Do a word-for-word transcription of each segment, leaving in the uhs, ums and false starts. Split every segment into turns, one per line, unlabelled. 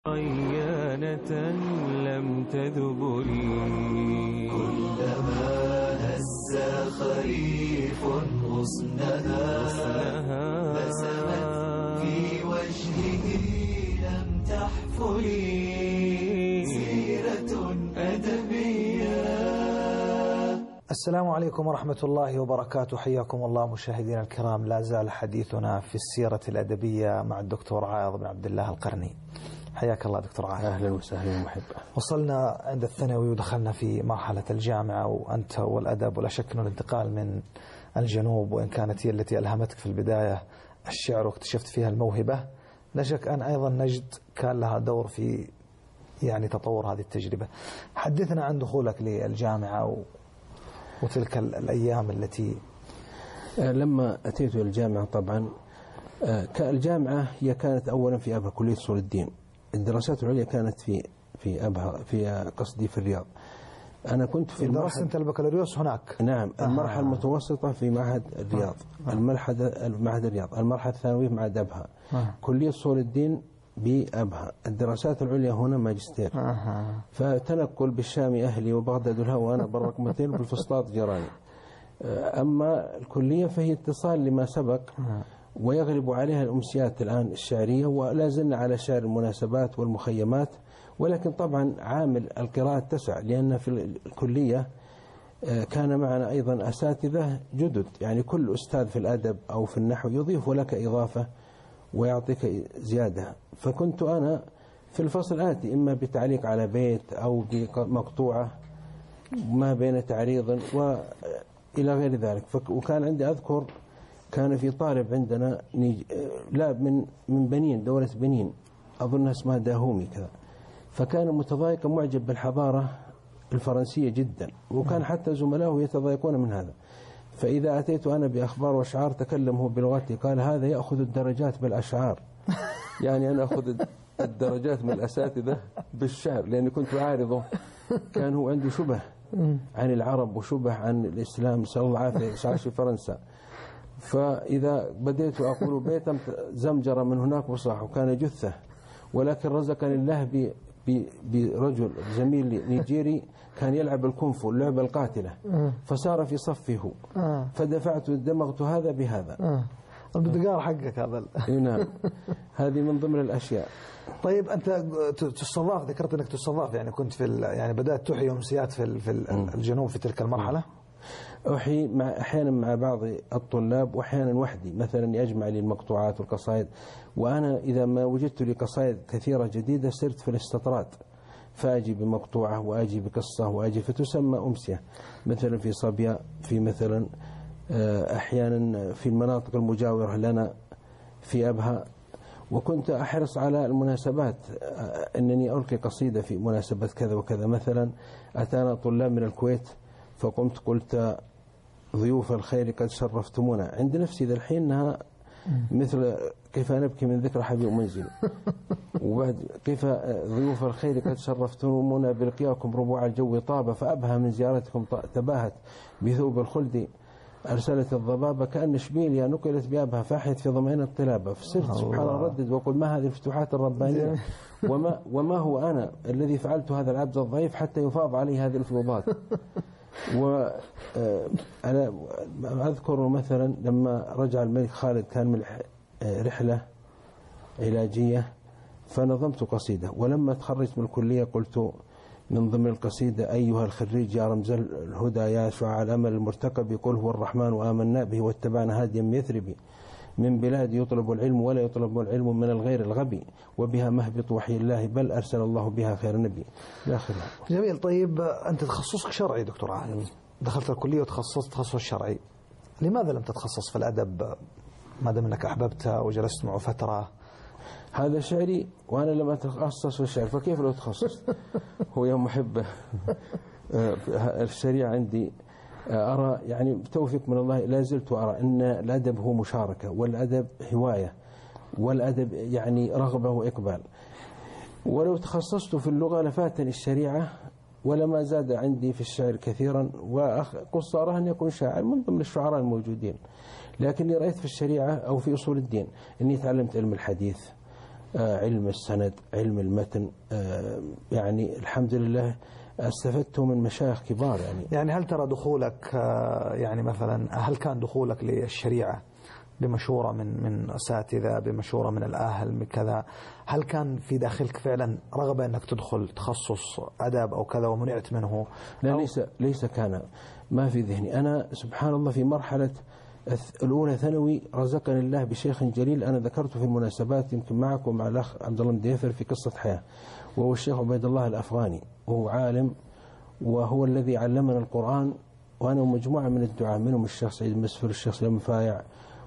ريانة لم تذب لي
كلما هز خريف غصنها بسمت في وجهه لم تحفلي سيرة أدبية.
السلام عليكم ورحمة الله وبركاته. حياكم الله مشاهدينا الكرام. لا زال حديثنا في السيرة الأدبية مع الدكتور عائض بن عبد الله القرني. حياك الله دكتور عائض.
أهلا وسهلا محبة.
وصلنا عند الثانوي ودخلنا في مرحلة الجامعة، وأنت والأدب ولا شك أن الانتقال من الجنوب، وإن كانت هي التي ألهمتك في البداية الشعر واكتشفت فيها الموهبة، لا شك أن أيضا نجد كان لها دور في يعني تطور هذه التجربة. حدثنا عن دخولك للجامعة و وتلك الأيام التي
لما أتيت إلى الجامعة. طبعا الجامعة هي كانت أولا في أبها كلية أصول الدين. الدراسات العليا كانت في في أبها في قصدي في الرياض. أنا كنت في
درست أنت البكالوريوس هناك؟
نعم.
آه.
المرحلة المتوسطة في معهد الرياض. آه. المرحلة معهد الرياض. المرحلة الثانوية في معهد أبها. آه. كلية أصول الدين بأبها. الدراسات العليا هنا ماجستير.
آه.
فتنقل بالشام أهلي وبغداد الهوى وأنا بالرقمتين بالفسطاط جراني. أما الكلية فهي اتصال لما سبق، ويغلب عليها الأمسيات الآن الشعرية، ولا زلنا على شعر المناسبات والمخيمات. ولكن طبعا عامل القراءة تسع، لأن في الكلية كان معنا أيضا أساتذة جدد، يعني كل أستاذ في الأدب أو في النحو يضيف لك إضافة ويعطيك زيادة. فكنت أنا في الفصل آتي إما بتعليق على بيت أو بمقطوعة ما بين تعريض وإلى غير ذلك. وكان عندي أذكر كان في طالب عندنا لا من من بنين، دولة بنين أظن اسمها داهومي كذا، فكان متضايق معجب بالحضارة الفرنسية جدا، وكان حتى زملائه يتضايقون من هذا. فإذا أتيت أنا بأخبار وأشعار تكلم هو بلغتي، قال هذا يأخذ الدرجات بالأشعار. يعني أنا أخذ الدرجات من الأساتذة بالشعر، لأني كنت أعارضه. كان هو عنده شبه عن العرب وشبه عن الإسلام، نسأل الله العافية، عاش في فرنسا. فإذا بديت أقول بيتا زمجر من هناك وصاح، وكان جثة، ولكن رزقني الله برجل زميل نيجيري كان يلعب الكونفو اللعبة القاتلة، فصار في صفه، فدفعت دمغت هذا بهذا.
البدقار حقك هذا.
نعم. هذه من ضمن الأشياء.
طيب أنت تستضاف، ذكرت أنك تستضاف، يعني كنت في يعني بدأت تحيي أمسيات في في الجنوب في تلك المرحلة؟
أحيي مع أحيانا مع بعض الطلاب، وأحيانا وحدي، مثلا يجمع لي المقطوعات والقصائد. وأنا إذا ما وجدت لي قصائد كثيرة جديدة سرت في الاستطراد، فأجي بمقطوعة وأجي بقصة وأجي، فتسمى أمسية. مثلا في صبيا، في مثلا أحيانا في المناطق المجاورة لنا في أبها. وكنت أحرص على المناسبات، أنني ألقي قصيدة في مناسبة كذا وكذا. مثلا أتانا طلاب من الكويت فقمت قلت ضيوف الخير قد شرفتمونا. عند نفسي ذا الحين أنها مثل كيف نبكي من ذكر حبيب منزل. وبعد كيف ضيوف الخير قد شرفتمونا بلقياكم ربوع الجو طاب، فأبهى من زيارتكم تباهت بثوب الخلد أرسلت الضبابة، كأن شبيليا نقلت بأبها فاحت في ضمعين الطلابة. فصرت سبحان الله ردد وقل ما هذه الفتوحات الربانية، وما, وما هو أنا الذي فعلت هذا العبد الضعيف حتى يفاض عليه هذه الفيوضات. وأنا أذكر مثلا لما رجع الملك خالد كان من رحلة علاجية، فنظمت قصيدة. ولما تخرجت من الكلية قلت من ضمن القصيدة أيها الخريج يا رمز الهدى يا شعاع الأمل المرتقب، يقول هو الرحمن وآمنا به واتبعنا هاديا يثربي، من بلاد يطلب العلم ولا يطلب العلم من الغير الغبي، وبها مهبط وحي الله بل أرسل الله بها خير نبي. آخرها.
جميل. طيب أنت تخصصك شرعي دكتور عائض، دخلت الكلية وتخصصت تخصص شرعي، لماذا لم تتخصص في الأدب ما دام أنك أحببت وجلست معه فترة؟
هذا شعري وأنا لم أتخصص في الشعر، فكيف لو تخصص؟ هو يا محبة الشريعة عندي أرى يعني بتوفيق من الله لا زلت أرى أن الأدب هو مشاركة، والأدب هواية، والأدب يعني رغبة وإقبال. ولو تخصصت في اللغة لفاتني الشريعة ولما زاد عندي في الشعر كثيرا، وقص أراه أن يكون شاعر من ضمن الشعراء الموجودين. لكني رأيت في الشريعة أو في أصول الدين أني تعلمت علم الحديث، علم السند، علم المتن، يعني الحمد لله استفدت من مشايخ كبار. يعني
يعني هل ترى دخولك يعني مثلا هل كان دخولك للشريعة بمشورة من من أساتذة، بمشورة من الأهل، بكذا، هل كان في داخلك فعلا رغبة أنك تدخل تخصص أدب أو كذا ومنعت منه؟
لا، ليس ليس كان ما في ذهني. أنا سبحان الله في مرحلة الأولى ثانوي رزقني الله بشيخ جليل أنا ذكرته في المناسبات يمكن معك ومع الأخ عبد الله مديفر في قصة حياة، وهو الشيخ عبيد الله الأفغاني، وهو عالم وهو الذي علمنا القرآن، وأنا ومجموعة من الدعاة منهم الشيخ سعيد المسفر، الشيخ سليم فايع،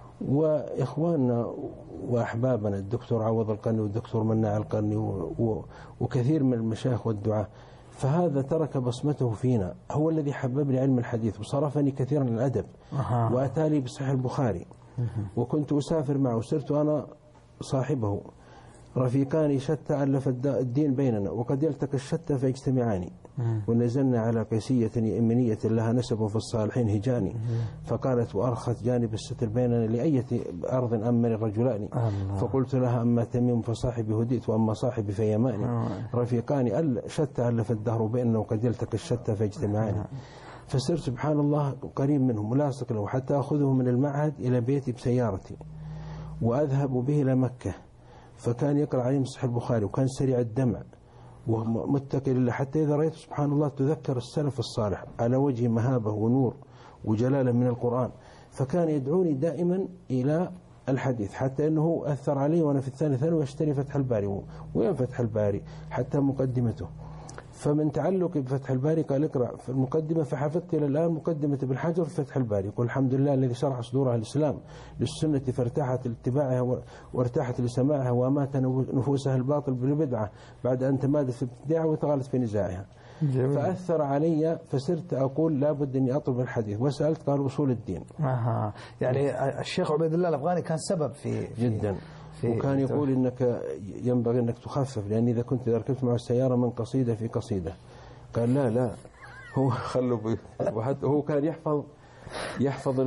وإخواننا وأحبابنا الدكتور عوض القرني والدكتور مناع القرني وكثير من المشايخ والدعاة. فهذا ترك بصمته فينا، هو الذي حببني علم الحديث وصرفني كثيرا للأدب. أه. وأتالي بصحيح البخاري وكنت أسافر معه، صرت أنا صاحبه، رفيقان شتى ألف الدين بيننا، وقد يلتقي الشتى فيجتمعان. ونزلنا على قيسية يمنية لها نسب في الصالحين هجاني، فقالت وأرخت جانب الستر بيننا لأية أرض أمن الرجلان، فقلت لها أما تميم فصاحبي هديت وأما صاحبي فيماني، رفيقان شتى ألف الدهر بيننا وقد يلتقي الشتى فيجتمعان. فصرت سبحان الله قريب منهم ملاصق له، حتى أخذه من المعهد إلى بيتي بسيارتي وأذهب به إلى مكة، فكان يقرأ عليهم صحيح البخاري، وكان سريع الدمع ومتكل لله، حتى إذا رأيت سبحان الله تذكر السلف الصالح على وجه مهابة ونور وجلالة من القرآن. فكان يدعوني دائما إلى الحديث، حتى أنه أثر علي وأنا في الثاني ثانوي أشتري فتح الباري. وين فتح الباري؟ حتى مقدمته. فمن تعلق بفتح الباري قال اقرأ في المقدمة، فحفظت إلى الآن مقدمة ابن حجر في فتح الباري. يقول الحمد لله الذي شرح صدورها الإسلام للسنة فارتاحت لاتباعها وارتاحت لسماعها، وأمات نفوسها الباطل بالبدعة بعد أن تمادت في ابتداعها وتغالت في نزاعها. جميل. فأثر علي، فصرت أقول لابد أني أطلب الحديث، وسألت قال أصول الدين.
أها. يعني الشيخ عبيد الله الأفغاني كان سبب في, في
جدا وكان يقول إنك ينبغي أنك تخفف، لأن إذا كنت ركبت معه السيارة من قصيدة في قصيدة. قال لا لا هو خلوا بي. وحتى هو كان يحفظ يحفظ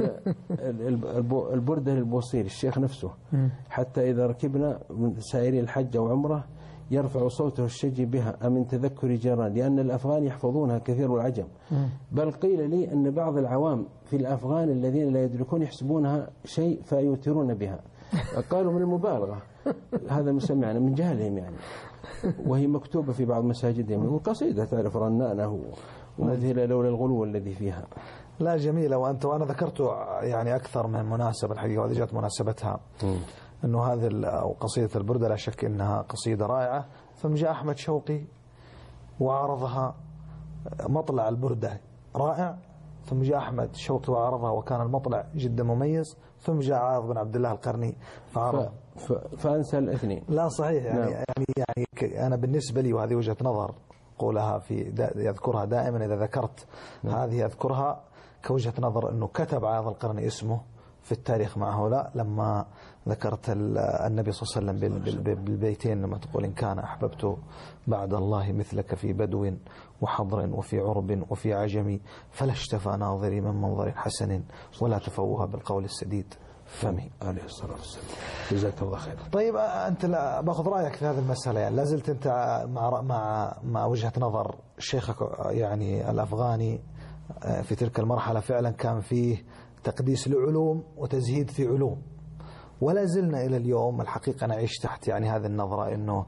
البردة للبوصير الشيخ نفسه، حتى إذا ركبنا من سائري الحج أو عمره يرفع صوته الشجي بها من تذكر جيران، لأن الأفغان يحفظونها كثير والعجم. بل قيل لي أن بعض العوام في الأفغان الذين لا يدركون يحسبونها شيء فيوترون بها. قالوا من المبالغة، هذا مسمعنا من جهلهم يعني. وهي مكتوبة في بعض مساجدهم، وقصيدة تعرف رنانه ومذهلة لولا الغلو الذي فيها.
لا جميلة. وأنت وأنا ذكرت يعني أكثر من مناسبة الحقيقة، وهذه جاءت مناسبتها أنه هذه قصيدة البردة لا شك أنها قصيدة رائعة. ثم جاء أحمد شوقي وعرضها، مطلع البردة رائع، ثم جاء أحمد شوقي وعرضها وكان المطلع جدا مميز، ثم جاء عاض بن عبد الله القرني فعرض
ف... فأنسى الاثنين.
لا صحيح يعني,
نعم.
يعني يعني أنا بالنسبة لي، وهذه وجهة نظر قولها في دا يذكرها دائما إذا ذكرت نعم. هذه أذكرها كوجهة نظر أنه كتب عاض القرني اسمه في التاريخ مع هؤلاء. لما ذكرت النبي صلى الله عليه وسلم بالبيتين، لما تقول إن كان أحببت بعد الله مثلك في بدو وحضر وفي عرب وفي عجم، فلا اشتفى ناظري من منظر حسن ولا تفوه بالقول السديد فمي.
عليه الصلاة والسلام. جزاك الله خير.
طيب أنت لا باخذ رأيك في هذه المسألة، يعني لازلت أنت مع مع مع وجهة نظر شيخك يعني الأفغاني في تلك المرحلة فعلا كان فيه تقديس لعلوم وتزهيد في علوم، ولا زلنا إلى اليوم الحقيقة نعيش تحت يعني هذه النظرة، إنه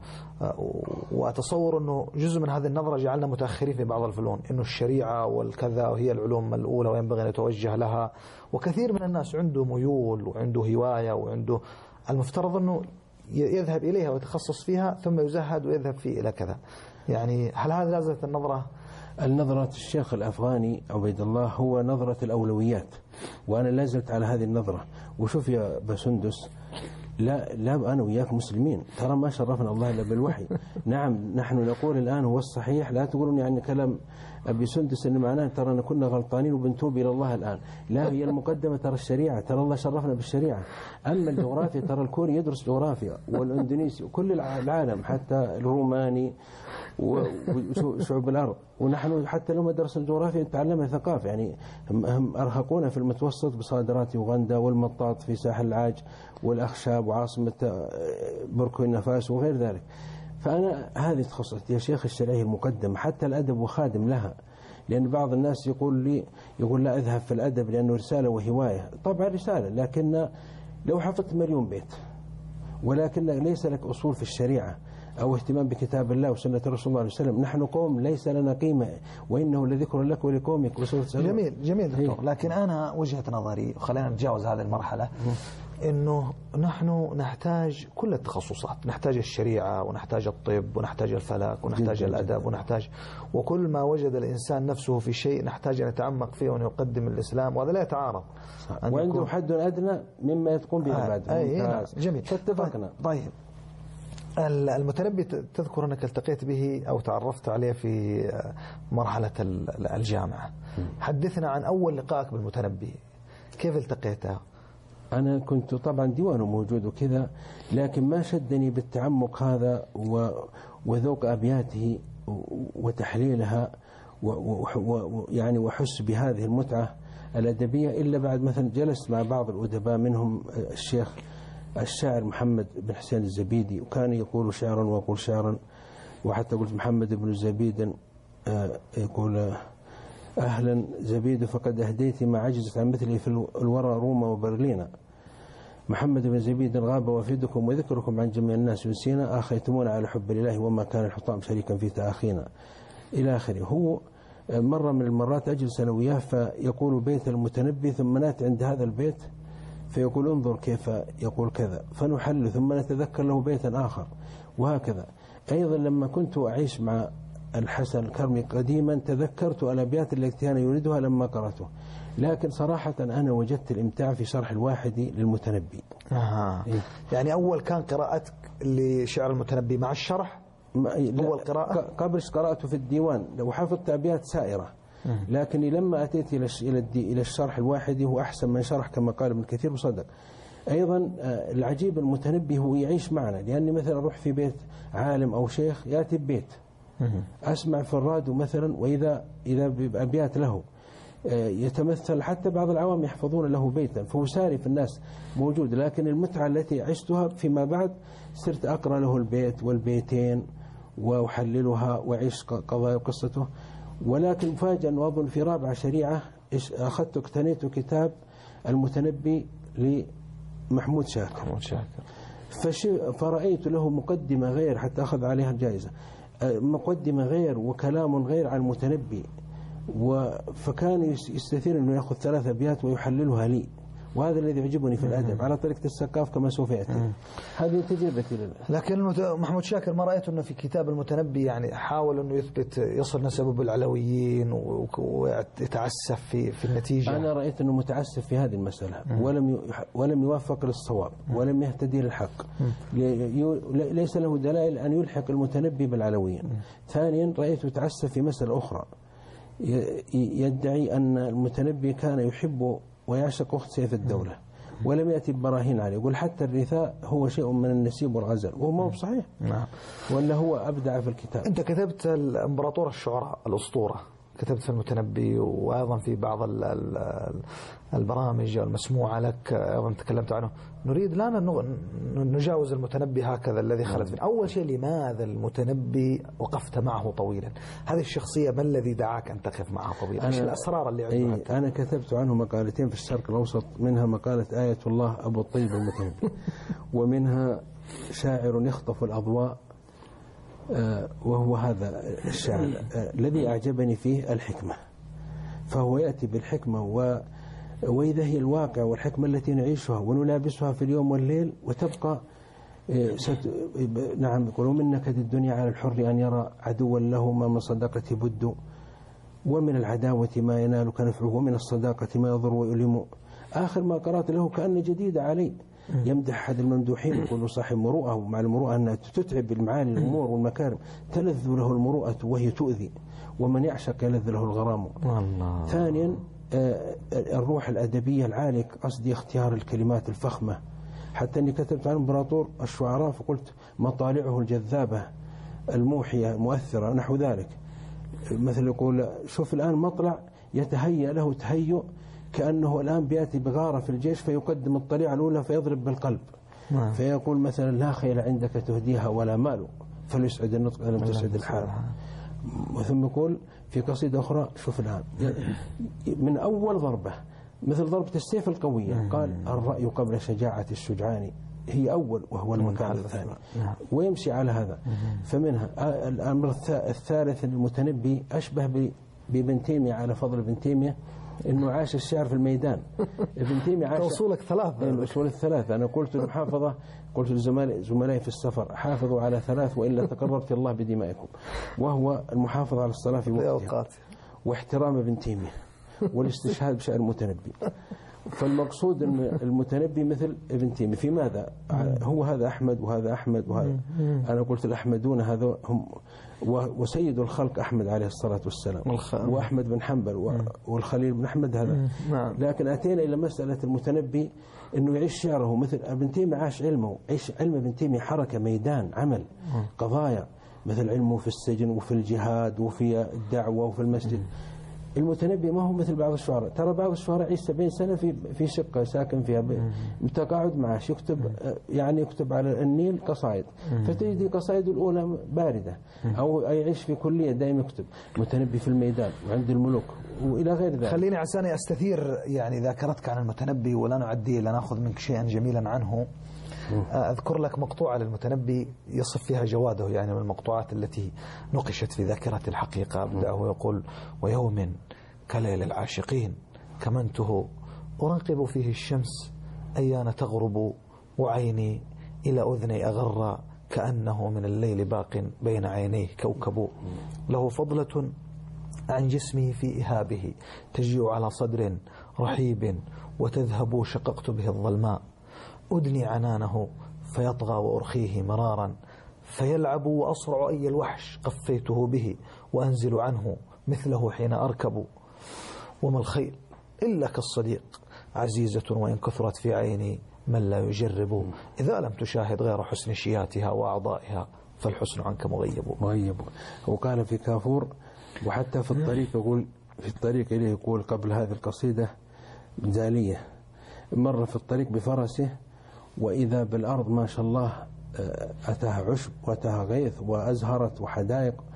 وأتصور إنه جزء من هذه النظرة جعلنا متأخرين في بعض الفنون، إنه الشريعة والكذا وهي العلوم الأولى وينبغي أن يتوجه لها. وكثير من الناس عنده ميول وعنده هواية وعنده المفترض إنه يذهب إليها ويتخصص فيها ثم يزهد ويذهب فيه إلى كذا. يعني هل هذه لازلت النظرة؟
النظرة الشيخ الأفغاني عبيد الله هو نظرة الأولويات، وأنا لازلت على هذه النظرة. وشوف يا بسندس، لا لا أنا وياك مسلمين، ترى ما شرفنا الله إلا بالوحي. نعم نحن نقول الآن هو الصحيح، لا تقولون يعني كلام أبي سندس إن معناه ترى كنا غلطانين وبنتوب إلى الله الآن. لا، هي المقدمة ترى الشريعة، ترى الله شرفنا بالشريعة. أما الجغرافيا ترى الكوري يدرس جغرافيا، والإندونيسي وكل العالم حتى الروماني وشعوب الأرض. ونحن حتى لو ما درسنا الجغرافيا تعلمنا ثقافة، يعني هم أرهقونا في المتوسط بصادرات أوغندا والمطاط في ساحل العاج والأخشاب وعاصمة بوركينا فاسو وغير ذلك. فأنا هذه تخصصتي يا شيخ الشرعية المقدمة، حتى الأدب وخادم لها. لأن بعض الناس يقول لي يقول لا أذهب في الأدب لأنه رسالة وهواية. طبعا رسالة، لكن لو حفظت مليون بيت ولكن ليس لك أصول في الشريعة أو اهتمام بكتاب الله وسنة رسول الله صلى الله عليه وسلم، نحن قوم ليس لنا قيمة وإنه لذكر لك ولقومك.
جميل جميل دكتور، لكن أنا وجهة نظري، خلينا نتجاوز هذه المرحلة، إنه نحن نحتاج كل التخصصات، نحتاج الشريعة ونحتاج الطب ونحتاج الفلك ونحتاج الأدب ونحتاج، وكل ما وجد الإنسان نفسه في شيء نحتاج أن نتعمق فيه وأن يقدم الإسلام، وهذا لا يتعارض.
وعنده حد أدنى مما يتقوم به العباد.
آه جميل،
فاتفقنا.
طيب المتنبي تذكر أنك التقيت به أو تعرفت عليه في مرحلة الجامعة. حدثنا عن أول لقائك بالمتنبي، كيف التقيته؟
أنا كنت طبعا ديوانه موجود وكذا، لكن ما شدني بالتعمق هذا وذوق أبياته وتحليلها ويعني وحس بهذه المتعة الأدبية إلا بعد مثلا جلست مع بعض الأدباء، منهم الشيخ الشاعر محمد بن حسين الزبيدي، وكان يقول شعرا ويقول شعرا. وحتى قلت محمد بن زبيد يقول أهلا زبيد فقد أهديت ما عجزت عن مثلي في الورى روما وبرلينا. محمد بن زبيد غاب وفيدكم وذكركم عن جميع الناس ينسينا، آخيتمونا على حب الله وما كان الحطام شريكا في تآخينا إلى آخره. هو مرة من المرات أجلس أنا وياه فيقول بيت المتنبي، ثم نأتي عند هذا البيت فيقول انظر كيف يقول كذا، فنحل ثم نتذكر له بيتا آخر، وهكذا. أيضا لما كنت أعيش مع الحسن الكرمي قديما تذكرت الأبيات التي كان يريدها لما قرأته، لكن صراحة أنا وجدت الإمتاع في شرح الواحد للمتنبي.
آه. إيه؟ يعني أول كان قراءتك لشعر المتنبي مع الشرح؟ أول قراءة؟
قبل قرأته في الديوان وحفظت أبيات سائرة، لكني لما أتيت إلى إلى الشرح الواحدي هو أحسن من شرح كما قال ابن كثير وصدق. أيضا العجيب المتنبي هو يعيش معنا، لأني مثلا أروح في بيت عالم أو شيخ يأتي ببيت أسمع في الراديو مثلا، وإذا إذا بأبيات له يتمثل، حتى بعض العوام يحفظون له بيتا، فهو ساري في الناس موجود. لكن المتعة التي عشتها فيما بعد صرت أقرأ له البيت والبيتين وأحللها وأعيش قضايا قصته. ولكن مفاجأ وأظن في رابعة شريعة أخذت اقتنيت كتاب المتنبي لمحمود شاكر
محمود شاكر
فرأيت له مقدمة غير، حتى أخذ عليها الجائزة، مقدمة غير وكلام غير عن المتنبي، فكان يستثير أنه يأخذ ثلاث أبيات ويحللها لي، وهذا الذي يعجبني في الأدب على طريقة السقاف كما سوف يأتي. هذه تجربتي لله.
لكن محمود شاكر ما رأيت أنه في كتاب المتنبي يعني حاول أنه يثبت يصل نسبه بالعلويين ويتعسف في في النتيجة.
أنا رأيت أنه متعسف في هذه المسألة ولم ولم يوفق للصواب ولم يهتدي للحق. ليس له دلائل أن يلحق المتنبي بالعلويين. ثانيا رأيته يتعسف في مسألة أخرى، يدعي أن المتنبي كان يحب ويعشق أخت سيف الدولة ولم يأتي ببراهين عليه، يقول حتى الرثاء هو شيء من النسيب والغزل، وهو ما هو صحيح.
نعم.
ولا هو أبدع في الكتاب.
أنت كتبت الإمبراطور الشعراء الأسطورة، كتبت في المتنبي وأيضا في بعض البرامج المسموعة لك أيضا تكلمت عنه. نريد لا نجاوز المتنبي هكذا الذي خلت فيه. أول شيء لماذا المتنبي وقفت معه طويلا؟ هذه الشخصية ما الذي دعاك أن تقف معها طويلا؟ إيش الأسرار اللي عندك؟
أنا كتبت عنه مقالتين في الشرق الأوسط، منها مقالة آية الله أبو الطيب المتنبي ومنها شاعر يخطف الأضواء، وهو هذا الشاعر الذي أعجبني فيه الحكمة، فهو يأتي بالحكمة و وإذا هي الواقع والحكمة التي نعيشها ونلابسها في اليوم والليل وتبقى ست... نعم يقولون من نكد الدنيا على الحر أن يرى عدوا له ما من صداقة بد، ومن العداوة ما ينالك نفعه ومن الصداقة ما يضر ويؤلم. آخر ما قرأت له كأن جديد علي، يمدح أحد الممدوحين يقول صاحب مروءة، ومع المروءة أنها تتعب بالمعاني الأمور والمكارم، تلذ له المروءة وهي تؤذي، ومن يعشق يلذ له الغرام.
الله.
ثانيا الروح الأدبية العالية، قصدي اختيار الكلمات الفخمة، حتى أني كتبت عن إمبراطور الشعراء فقلت مطالعه الجذابة الموحية مؤثرة نحو ذلك. مثل يقول شوف الآن مطلع يتهيأ له تهيؤ كأنه الآن بيأتي بغارة في الجيش فيقدم الطليعة الأولى فيضرب بالقلب. نعم. فيقول مثلا لا خيل عندك تهديها ولا مال فليسعد النطق لم تسعد الحال. ثم يقول في قصيدة أخرى شوف الآن من أول ضربة مثل ضربة السيف القوية قال الرأي قبل شجاعة الشجعان هي أول وهو المكان الثاني ويمشي على هذا. فمنها الأمر الثالث المتنبي أشبه بابن تيمية على فضل ابن تيمية إنه عاش الشعر في الميدان. ابن تيمية عاش
أصولك ثلاثة.
الأصول الثلاثة أنا قلت المحافظة قلت لزملائي في السفر حافظوا على ثلاث وإلا تقربت الله بدمائكم، وهو المحافظة على الصلاة في وقتها واحترام ابن تيمية والاستشهاد بشأن المتنبي. فالمقصود أن المتنبي مثل ابن تيمية في ماذا؟ هو هذا أحمد وهذا أحمد وهذا أنا قلت الأحمدون هذا هم وسيد الخلق أحمد عليه الصلاة والسلام وأحمد بن حنبل والخليل بن أحمد هذا. لكن أتينا إلى مسألة المتنبي أنه يعيش شعره مثل ابن تيمية عاش علمه عيش علم ابن تيمية حركة ميدان عمل قضايا مثل علمه في السجن وفي الجهاد وفي الدعوة وفي المسجد. المتنبي ما هو مثل بعض الشعراء، ترى بعض الشعراء يعيش سبعين سنة في في شقة ساكن فيها متقاعد معاش يكتب يعني يكتب على النيل قصائد فتجد القصائد الأولى باردة أو يعيش في كلية دائما يكتب. متنبي في الميدان وعند الملوك وإلى غير ذلك.
خليني عساني أستثير يعني ذاكرتك عن المتنبي ولا نعدي لنأخذ منك شيئا جميلا عنه. أذكر لك مقطوعة للمتنبي يصف فيها جواده يعني من المقطوعات التي نقشت في ذاكرة الحقيقة. أبدأه يقول ويوم كليل العاشقين كمنته أراقب فيه الشمس أيان تغرب وعيني إلى أذني أغر كأنه من الليل باق بين عينيه كوكب له فضلة عن جسمه في إهابه تجيء على صدر رحيب وتذهب شققت به الظلماء أدني عنانه فيطغى وأرخيه مرارا فيلعب وأصرع أي الوحش قفيته به وأنزل عنه مثله حين أركب وما الخيل إلا كالصديق عزيزة وإن كثرت في عيني من لا يجرب إذا لم تشاهد غير حسن شياتها وأعضائها فالحسن عنك مغيب
مغيب. وقال في كافور وحتى في الطريق يقول في الطريق إليه يقول قبل هذه القصيدة زالية مر في الطريق بفرسه وإذا بالأرض ما شاء الله أتاها عشب وأتاها غيث وأزهرت وحدائق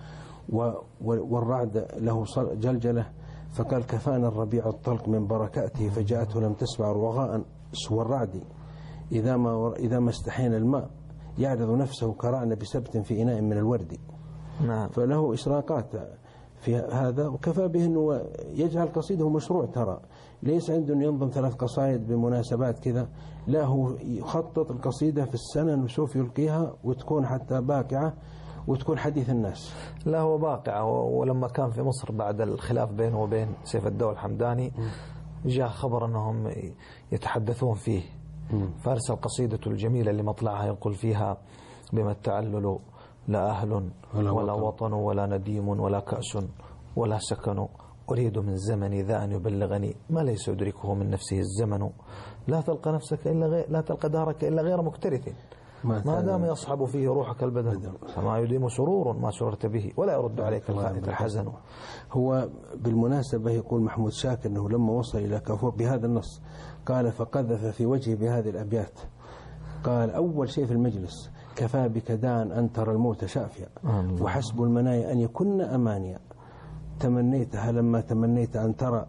والرعد له جلجلة فقال كفانا الربيع الطلق من بركاته فجاءته لم تسمع رغاء سوى الرعد إذا ما إذا ما استحينا الماء يعرض نفسه كرعن بسبت في إناء من الورد.
نعم.
فله إشراقات في هذا وكفى به أنه يجعل قصيده مشروع. ترى ليس عنده أن ينظم ثلاث قصائد بمناسبات كذا، لا هو يخطط القصيدة في السنة نشوف يلقيها وتكون حتى باقعة وتكون حديث الناس.
لا هو باقعة. ولما كان في مصر بعد الخلاف بينه وبين سيف الدولة الحمداني جاء خبر أنهم يتحدثون فيه فأرسل قصيدة الجميلة اللي مطلعها يقول فيها بما التعلل لا أهل ولا, ولا وطن ولا نديم ولا كأس ولا سكن أريد من زمني ذا أن يبلغني ما ليس يدركه من نفسه الزمن لا تلقى نفسك إلا غير لا تلقى دارك إلا غير مكترث ما دام يصحب فيه روحك البدن فما يديم سرور ما سررت به ولا يرد عليك الخائف الحزن.
هو بالمناسبة يقول محمود شاكر أنه لما وصل إلى كافور بهذا النص قال فقذف في وجهه بهذه الأبيات قال أول شيء في المجلس كفى بك دان أن ترى الموت شافيا وحسب المنايا أن يكن أمانيا تمنيتها لما تمنيت أن ترى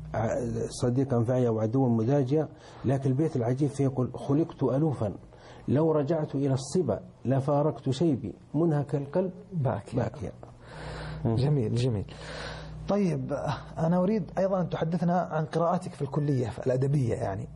صديقا فعيا وعدوا مداجيا. لكن البيت العجيب فيه يقول خلقت ألوفا لو رجعت إلى الصبا لفارقت شيبي منهك القلب باكيا, باكيا.
جميل جميل. طيب أنا أريد أيضا أن تحدثنا عن قراءاتك في الكلية في الأدبية. يعني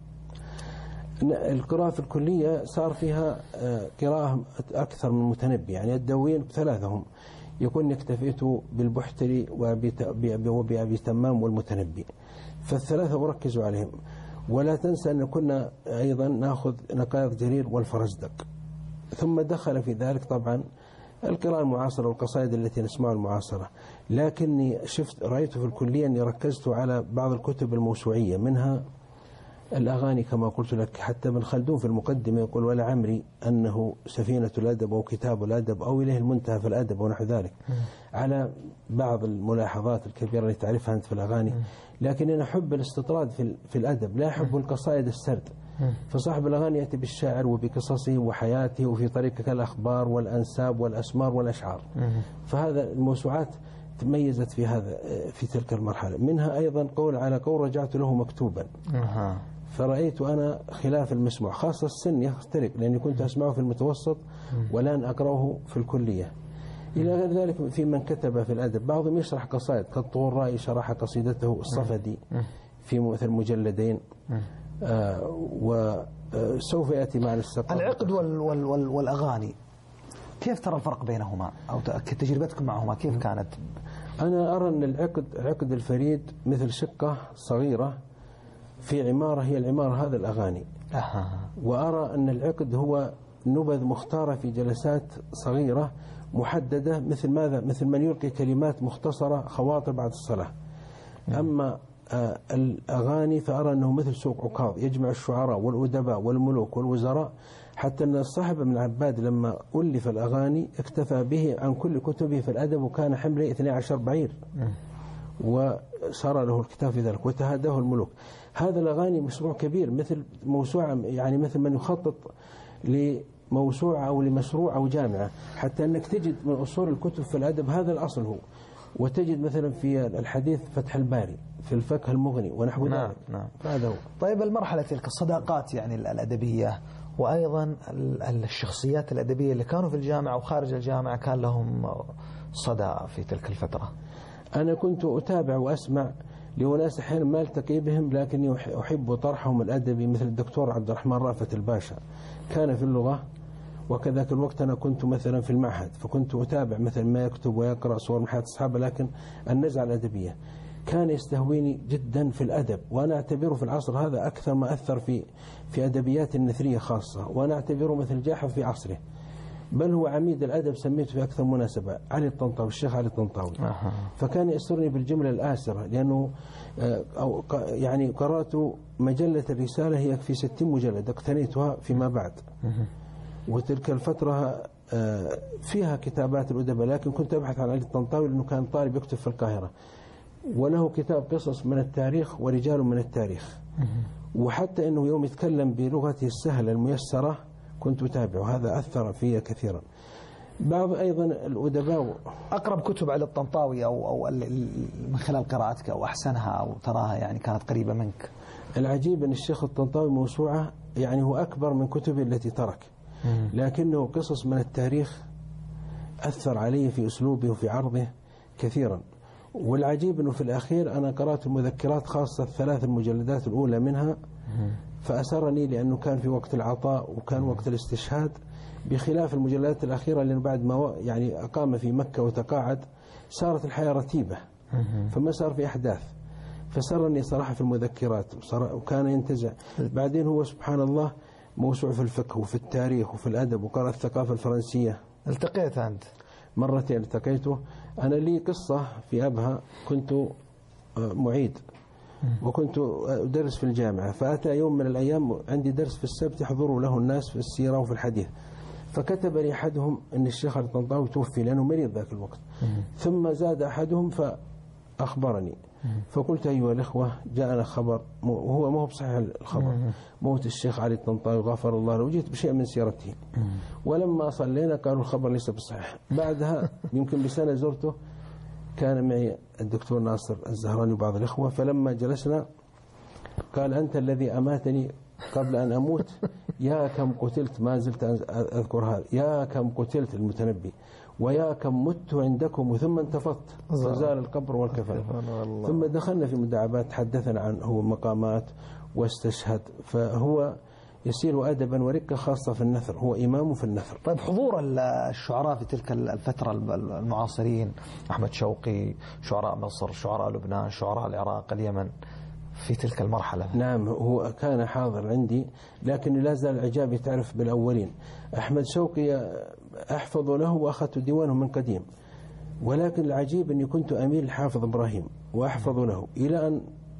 القراءة في الكلية صار فيها قراءة أكثر من متنبي. يعني الدوين ثلاثهم يكون اكتفيت بالبحتري وبأبي تمام والمتنبي فالثلاثة أركز عليهم. ولا تنسى أن كنا أيضا نأخذ نقائض جرير والفرزدق. ثم دخل في ذلك طبعا القراءة المعاصرة والقصائد التي نسمعها المعاصرة. لكني شفت رأيت في الكلية أني ركزت على بعض الكتب الموسوعية منها الأغاني كما قلت لك، حتى ابن خلدون في المقدمة يقول ولا عمري أنه سفينة الأدب أو كتاب الأدب أو إليه المنتهى في الأدب ونحو ذلك، على بعض الملاحظات الكبيرة اللي تعرفها أنت في الأغاني. لكن أنا أحب الاستطراد في في الأدب، لا أحب القصائد السرد. فصاحب الأغاني يأتي بالشاعر وبقصصه وحياته وفي طريقة كالأخبار والأنساب والأسمار والأشعار. فهذا الموسوعات تميزت في هذا في تلك المرحلة. منها أيضا قول على قول رجعت له مكتوبا. فرأيت أنا خلاف المسموع، خاصة السن يختلف، لأني كنت أسمعه في المتوسط والآن أقرأه في الكلية. إلى غير ذلك في من كتب في الأدب، بعضهم يشرح قصائد، كالطغرائي شرح قصيدته الصفدي في مثل مجلدين. آه وسوف يأتي مع السقف.
العقد وال وال وال والأغاني، كيف ترى الفرق بينهما أو تجربتكم معهما كيف كانت؟
أنا أرى أن العقد عقد الفريد مثل شقة صغيرة في عمارة، هي العمارة هذا الأغاني. أه. وأرى أن العقد هو نبذ مختارة في جلسات صغيرة محددة، مثل ماذا؟ مثل من يلقي كلمات مختصرة خواطر بعد الصلاة. أما آه الأغاني فأرى أنه مثل سوق عكاظ يجمع الشعراء والأدباء والملوك والوزراء، حتى أن الصاحب ابن عباد لما ألف الأغاني اكتفى به عن كل كتبه في الأدب، وكان حمله اثني عشر بعير وصار له الكتاب في ذلك وتهاداه الملوك. هذا الأغاني مشروع كبير، مثل موسوعة، يعني مثل من يخطط لموسوعة أو لمشروع أو جامعة، حتى أنك تجد من أصول الكتب في الأدب هذا الأصل هو، وتجد مثلا في الحديث فتح الباري، في الفقه المغني ونحو ذلك.
نعم نعم.
هذا هو.
طيب المرحلة تلك الصداقات يعني الأدبية، وأيضا الشخصيات الأدبية اللي كانوا في الجامعة وخارج الجامعة كان لهم صدى في تلك الفترة.
أنا كنت أتابع وأسمع لأناس أحيانا ما التقي بهم، لكني أحب طرحهم الأدبي، مثل الدكتور عبد الرحمن رأفت الباشا، كان في اللغة، وكذاك الوقت أنا كنت مثلا في المعهد، فكنت أتابع مثلا ما يكتب ويقرأ صور من حياة أصحابه، لكن النزعة الأدبية كان يستهويني جدا في الأدب، وأنا أعتبره في العصر هذا أكثر ما أثر في في أدبيات النثرية خاصة، وأنا أعتبره مثل جاحظ في عصره، بل هو عميد الأدب سميته في أكثر مناسبة، علي الطنطاوي، الشيخ علي الطنطاوي. أه. فكان يأسرني بالجملة الآسرة، لأنه أو يعني قرأت مجلة الرسالة، هي في ستين مجلد اقتنيتها فيما بعد. أه. وتلك الفترة فيها كتابات الأدباء، لكن كنت أبحث عن علي الطنطاوي لأنه كان طالب يكتب في القاهرة، وله كتاب قصص من التاريخ ورجال من التاريخ. أه. وحتى أنه يوم يتكلم بلغته السهلة الميسرة كنت أتابعه، هذا أثر في كثيرا. بعض أيضا الأدباء.
أقرب كتب على الطنطاوي أو أو من خلال قراءتك أو أحسنها أو تراها يعني كانت قريبة منك؟
العجيب أن الشيخ الطنطاوي موسوعة يعني هو أكبر من كتبه التي ترك، لكنه قصص من التاريخ أثر علي في أسلوبه وفي عرضه كثيرا. والعجيب أنه في الأخير أنا قرأت المذكرات، خاصة الثلاث المجلدات الأولى منها، فأسرني لأنه كان في وقت العطاء وكان وقت الاستشهاد، بخلاف المجلدات الأخيرة اللي بعد ما يعني أقام في مكة وتقاعد صارت الحياة رتيبة، فما صار في أحداث، فسرني صراحة في المذكرات، وكان ينتزع. بعدين هو سبحان الله موسوع في الفقه وفي التاريخ وفي الأدب، وقرأ الثقافة الفرنسية.
التقيت أنت؟
مرتين التقيته. أنا لي قصة في أبها، كنت معيد وكنت أدرس في الجامعة، فأتى يوم من الأيام عندي درس في السبت يحضروا له الناس في السيرة وفي الحديث، فكتب لي أحدهم أن الشيخ الطنطاوي توفي لأنه مريض ذاك الوقت. ثم زاد أحدهم فأخبرني، فقلت أيها الإخوة جاءنا خبر، وهو ما هو بصحيح الخبر، موت الشيخ علي الطنطاوي غفر الله له، وجيت بشيء من سيرته. ولما صلينا قالوا الخبر ليس بصحيح. بعدها يمكن بسنة زرته، كان معي الدكتور ناصر الزهراني وبعض الإخوة، فلما جلسنا قال أنت الذي أماتني قبل أن أموت، يا كم قتلت، ما زلت أذكر هذا، يا كم قتلت المتنبي، ويا كم مت عندكم ثم انتفضت وزال القبر والكفن. ثم دخلنا في مداعبات، تحدثنا عن هو مقامات واستشهد، فهو يسير أدبا ورقة، خاصة في النثر، هو إمام في النثر.
طيب حضور الشعراء في تلك الفترة المعاصرين، أحمد شوقي، شعراء مصر، شعراء لبنان، شعراء العراق، اليمن، في تلك المرحلة؟
نعم هو كان حاضر عندي، لكن لا زال إعجابي تعرف بالأولين. أحمد شوقي أحفظ له وأخذت ديوانه من قديم، ولكن العجيب أني كنت أميل حافظ إبراهيم وأحفظ له، إلى أن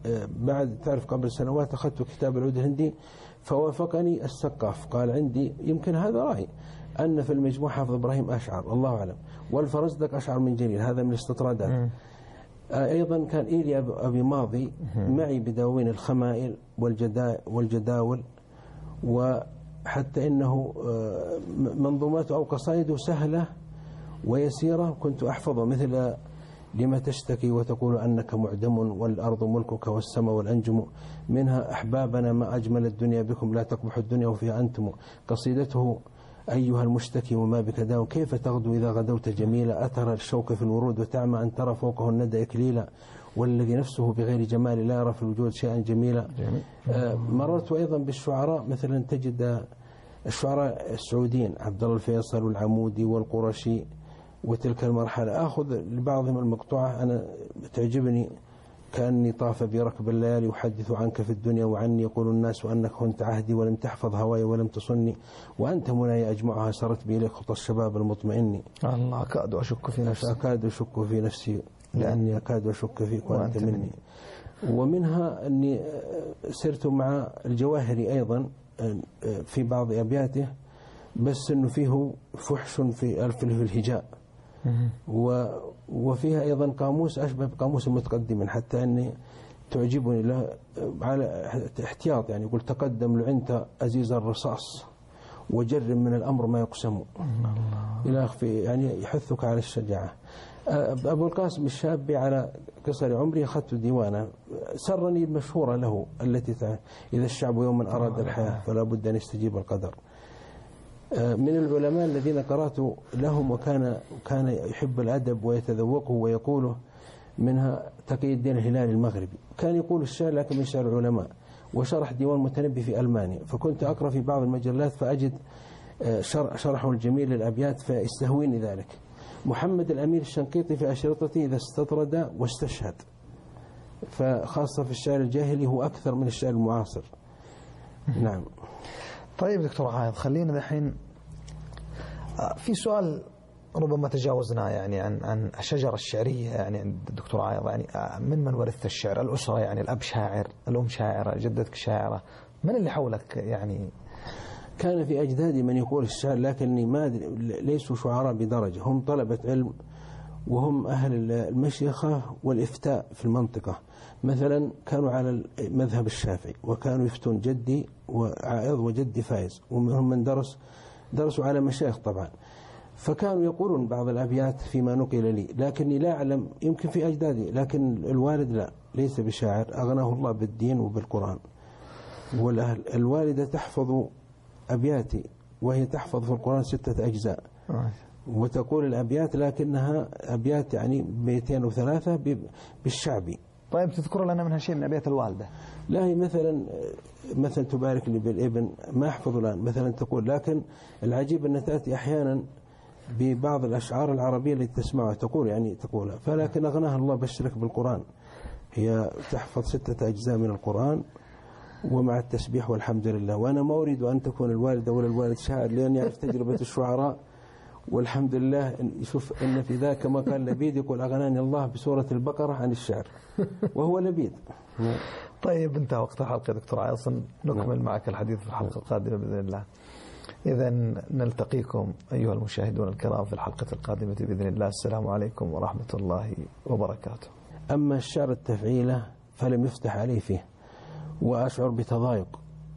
بعد تعرف قبل سنوات أخذت كتاب العود الهندي فوافقني السقاف قال عندي يمكن هذا رأي أن في المجموع حافظ إبراهيم أشعر الله أعلم والفرزدق أشعر من جليل هذا من الاستطرادات. أيضا كان إيلي أبي ماضي معي بدواوين الخمائل والجداول وحتى إنه منظومات أو قصائد سهلة ويسيرة كنت أحفظها مثل لما تشتكي وتقول أنك معدم والأرض ملكك والسماء والأنجم منها أحبابنا ما أجمل الدنيا بكم لا تقبح الدنيا وفيها أنتم قصيدته أيها المشتكي وما بك داء كيف تغدو إذا غدوت جميلا أترى الشوك في الورود وتعمى أن ترى فوقه الندى إكليلا والذي نفسه بغير جمال لا يرى في الوجود شيئا جميلا. آه مررت أيضا بالشعراء مثلا تجد الشعراء السعوديين عبد الله الفيصل والعمودي والقرشي وتلك المرحلة أخذ لبعضهم المقطوعة أنا تعجبني كأني طاف بركب الليالي أحدث عنك في الدنيا وعني يقول الناس أنك كنت عهدي ولم تحفظ هواي ولم تصني وأنت مناي أجمعها سرت بي إليك خطى الشباب المطمئني.
الله أكاد أشك في نفسي
أكاد أشك في نفسي لأني أكاد أشك فيك وأنت مني. ومنها أني سرت مع الجواهري أيضا في بعض أبياته بس أنه فيه فحش في ألف الهجاء وفيها أيضا قاموس أشبه بقاموس المتقدمين حتى أني تعجبني له على احتياط يعني يقول تقدم لعنت أزيز الرصاص وجرب من الأمر ما يقسم إلى في يعني يحثك على الشجاعة. أبو القاسم الشابي على قصر عمري أخذت ديوانا سرني المشهورة له التي إذا الشعب يوما أراد الحياة فلا بد أن يستجيب القدر. من العلماء الذين قرأت لهم وكان كان يحب الأدب ويتذوقه ويقوله منها تقي الدين الهلالي المغربي كان يقول الشعر لكن من شعر العلماء وشرح ديوان متنبي في ألمانيا فكنت أقرأ في بعض المجلات فأجد شرحه الجميل للأبيات فيستهويني ذلك. محمد الأمير الشنقيطي في أشرطته إذا استطرد واستشهد فخاصة في الشعر الجاهلي هو أكثر من الشعر المعاصر. نعم.
طيب دكتور عايض خلينا الحين في سؤال ربما تجاوزنا يعني عن عن الشجرة الشعرية يعني عند الدكتور عايض يعني من من ورثت الشعر الأسرة يعني الأب شاعر الأم شاعرة جدتك شاعرة من اللي حولك يعني؟
كان في أجدادي من يقول الشعر لكني ما ليسوا شعراء بدرجة هم طلبة علم وهم أهل المشيخة والإفتاء في المنطقة مثلا كانوا على المذهب الشافعي وكانوا يفتون جدي وعائض وجدي فايز ومنهم من درس درسوا على مشايخ طبعا فكانوا يقولون بعض الأبيات فيما نقل لي لكني لا أعلم يمكن في أجدادي لكن الوالد لا ليس بشاعر أغناه الله بالدين وبالقرآن. والأهل الوالدة تحفظ أبياتي وهي تحفظ في القرآن ستة أجزاء وتقول الأبيات لكنها أبيات يعني بيتين وثلاثة بالشعبي.
طيب تذكر لنا منها شيء من أبيات الوالدة؟
لا هي مثلا مثلا تبارك لي بالابن ما أحفظ الآن مثلا تقول لكن العجيب أن تأتي أحيانا ببعض الأشعار العربية التي تسمعها تقول يعني تقولها فلكن أغناها الله بشرك بالقرآن هي تحفظ ستة أجزاء من القرآن ومع التسبيح والحمد لله. وأنا ما أريد أن تكون الوالدة ولا الوالد شاعر لأن يعرف تجربة الشعراء والحمد لله. يشوف أن في ذاك ما قال لبيد يقول أغناني الله بسورة البقرة عن الشعر وهو لبيد.
طيب انتهى وقت الحلقة دكتور عايض نكمل معك الحديث في الحلقة القادمة بإذن الله. إذا نلتقيكم أيها المشاهدون الكرام في الحلقة القادمة بإذن الله. السلام عليكم ورحمة الله وبركاته.
أما الشعر التفعيلة فلم يفتح عليه فيه وأشعر بتضايق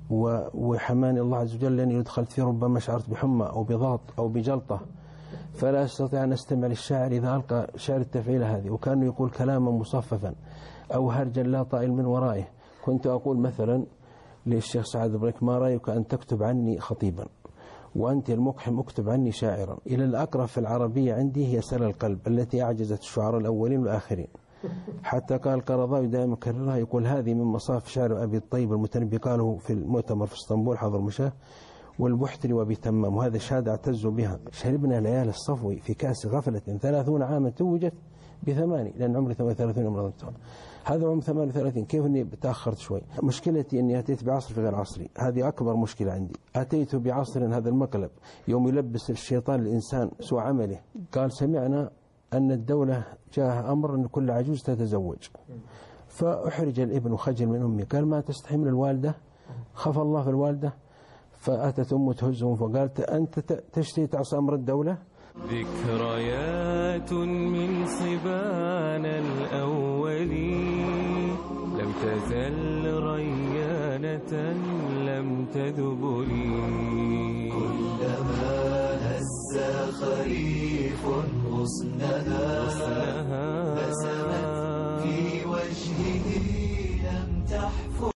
وحماني الله عز وجل لأني دخلت فيه ربما شعرت بحمى أو بضغط أو بجلطة فلا أستطيع أن أستمع للشاعر إذا ألقى شعر التفعيلة هذه وكانه يقول كلاما مصففا أو هرجا لا طائل من ورائه. كنت أقول مثلا للشيخ سعد بريك ما رأيك أن تكتب عني خطيبا وأنت المقحم اكتب عني شاعرا. إلى الأقرب في العربية عندي هي سل القلب التي أعجزت الشعراء الأولين والآخرين حتى قال قرضاوي دائما كررها يقول هذه من مصاف شعر أبي الطيب المتنبي قاله في المؤتمر في اسطنبول حضر مشاه والبحتري وأبي تمام وهذا شهادة اعتز بها. شربنا ليالي الصفوي في كاس غفلة ثلاثون عاما توجت بثماني لأن عمري ثمانية وثلاثين عمر هذا عمر ثمانية وثلاثين كيف أني تأخرت شوي. مشكلتي أني أتيت بعصر في غير عصري هذه أكبر مشكلة عندي. أتيت بعصر هذا المقلب يوم يلبس الشيطان الإنسان سوء عمله. قال سمعنا أن الدولة جاء أمر أن كل عجوز تتزوج فأحرج الابن خجل من أمي، قال ما تستحي من الوالدة؟ خاف الله في الوالدة. فأتت أمه تهزهم فقالت أنت تشتهي تعصي أمر الدولة؟
ذكريات من صبان الأولين لم تزل ريانة لم تذب لي.
كلما هز خريف غصنها بسمت في وجهه لم تحفظ